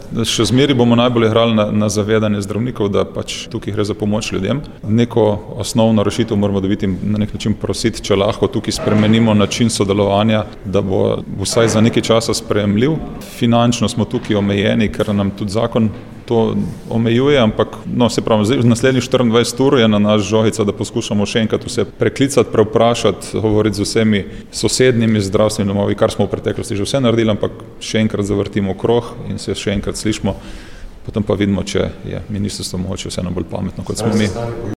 Še zmeri bomo najbolj igrali na zavedanje zdravnikov, da pač tukaj gre za pomoč ljudem. Neko osnovno rešitev moramo dobiti in na nek način prositi, če lahko tukaj spremenimo način sodelovanja, da bo vsaj za nekaj časa sprejemljiv. Finančno smo tukaj omejeni, ker nam tudi zakon to omejuje, ampak se pravi, zdaj, v naslednjih 24 ur je na nas žogica, da poskušamo še enkrat vse preklicati, prevprašati, govoriti z vsemi sosednjimi zdravstvenimi domovi, kar smo v preteklosti že vse naredili, ampak še enkrat zavrtimo krog in se še enkrat slišimo, potem pa vidimo, če je ministrstvo mogoče vseeno bolj pametno, kot smo mi.